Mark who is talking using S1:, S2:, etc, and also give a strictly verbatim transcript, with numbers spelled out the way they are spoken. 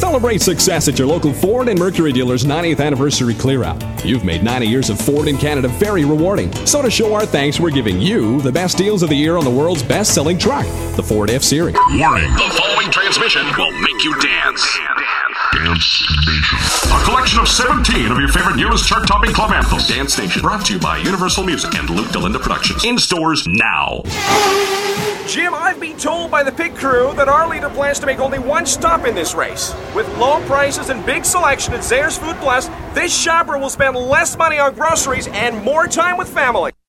S1: Celebrate success at your local Ford and Mercury dealers' ninetieth anniversary clear-out. You've made ninety years of Ford in Canada very rewarding. So to show our thanks, we're giving you the best deals of the year on the world's best-selling truck, the Ford F-Series.
S2: Warning, the following transmission will make you dance. Dance Nation. A collection of seventeen of your favorite newest chart-topping club anthems. Dance Nation, brought to you by Universal Music and Luke Delinda Productions. In stores now.
S3: Jim, I've been told by the pit crew that our leader plans to make only one stop in this race. With low prices and big selection at Zayre's Food Plus, this shopper will spend less money on groceries and more time with family.